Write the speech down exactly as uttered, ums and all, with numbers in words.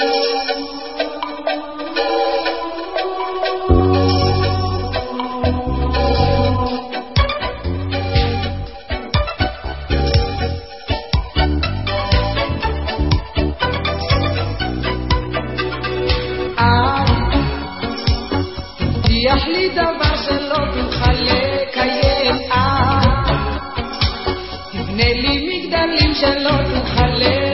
תבטיח לי דבר שלא תוכל לקיים, תבנה לי מגדלים שלא תוכל לקיים.